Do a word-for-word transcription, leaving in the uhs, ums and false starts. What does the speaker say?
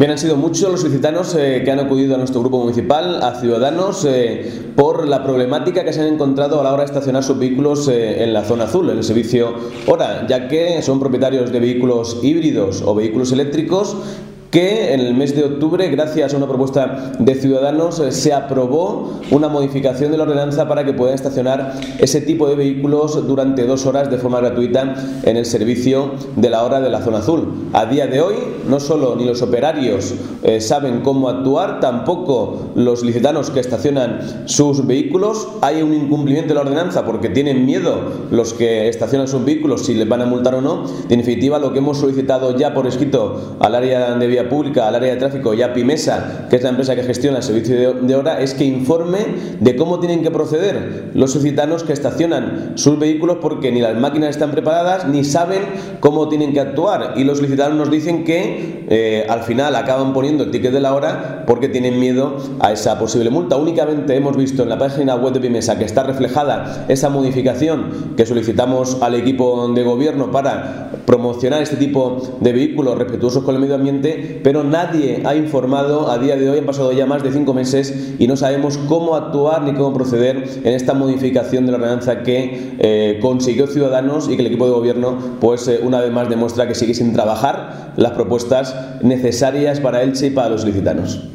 Bien, han sido muchos los ilicitanos eh, que han acudido a nuestro grupo municipal, a Ciudadanos, eh, por la problemática que se han encontrado a la hora de estacionar sus vehículos eh, en la zona azul, en el servicio Hora, ya que son propietarios de vehículos híbridos o vehículos eléctricos que en el mes de octubre, gracias a una propuesta de Ciudadanos, se aprobó una modificación de la ordenanza para que puedan estacionar ese tipo de vehículos durante dos horas de forma gratuita en el servicio de la hora de la zona azul. A día de hoy, no solo ni los operarios eh, saben cómo actuar, tampoco los ilicitanos que estacionan sus vehículos. Hay un incumplimiento de la ordenanza porque tienen miedo los que estacionan sus vehículos si les van a multar o no. En definitiva, lo que hemos solicitado ya por escrito al área de vía pública, al área de tráfico y a Pimesa, que es la empresa que gestiona el servicio de, de hora, es que informe de cómo tienen que proceder los ilicitanos que estacionan sus vehículos, porque ni las máquinas están preparadas ni saben cómo tienen que actuar, y los ilicitanos nos dicen que eh, al final acaban poniendo el ticket de la hora porque tienen miedo a esa posible multa. Únicamente hemos visto en la página web de Pimesa que está reflejada esa modificación que solicitamos al equipo de gobierno para promocionar este tipo de vehículos respetuosos con el medio ambiente, pero nadie ha informado a día de hoy. Han pasado ya más de cinco meses y no sabemos cómo actuar ni cómo proceder en esta modificación de la ordenanza que eh, consiguió Ciudadanos, y que el equipo de gobierno pues eh, una vez más demuestra que sigue sin trabajar las propuestas necesarias para Elche y para los ilicitanos.